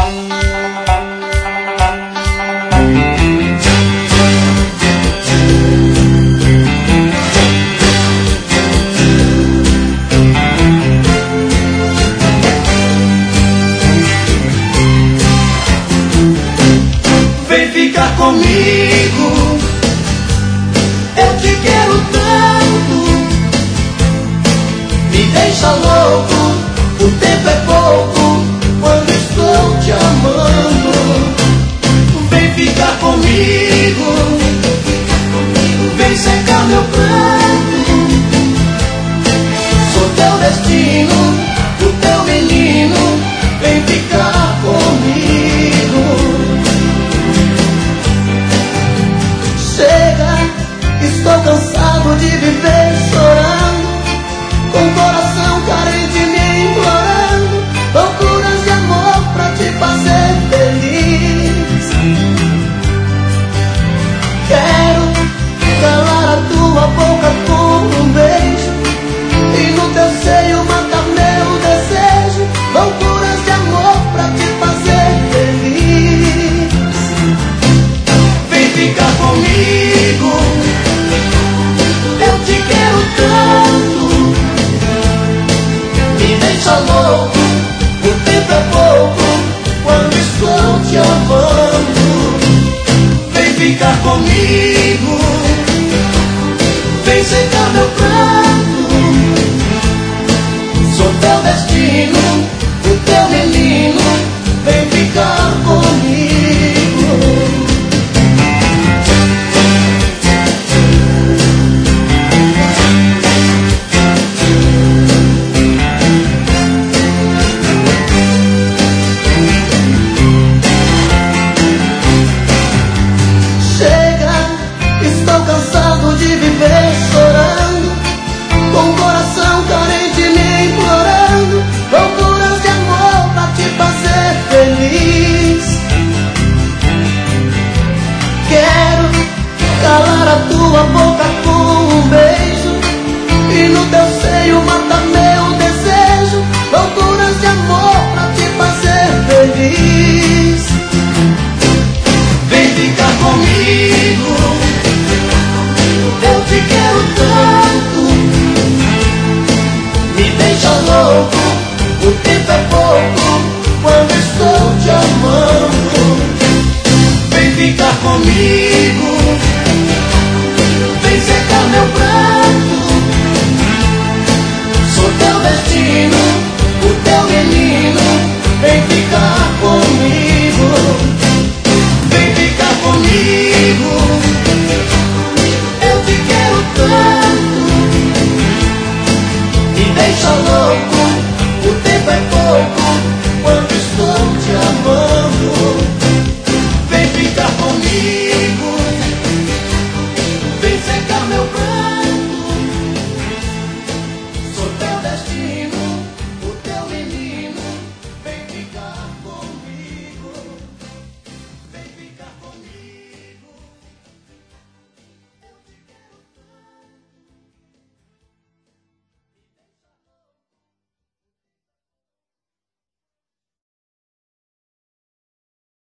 Comigo, eu te quero tanto, me deixa louco, o tempo é pouco quando estou te amando. Vem ficar comigo, vem secar meu pranto, sou teu destino, o teu menino, vem ficar comigo. Estou cansado de viver chorando, com o coração carente me implorando, loucuras de amor pra te fazer feliz. Quero calar a tua boca com um beijo e no teu seio matar meu desejo, loucuras de amor pra te fazer feliz. Vem ficar comigo, eu te quero tanto, me deixa louco, o tempo é pouco quando estou te amando. Vem ficar comigo, vem secar meu pranto, sou teu destino, o teu menino, vem ficar comigo. Chorando, com o coração carente me implorando, loucuras de amor pra te fazer feliz. Quero calar a tua boca com um beijo e no teu seio matar meu desejo, loucuras de amor pra te fazer feliz. Vem ficar comigo, eu te quero tanto, me deixa louco, o tempo é pouco quando estou te amando. Vem ficar comigo, vem secar meu pranto, sou teu destino, o teu menino, vem ficar comigo. Vem ficar comigo, eu te quero tanto, me deixa louco, o tempo é pouco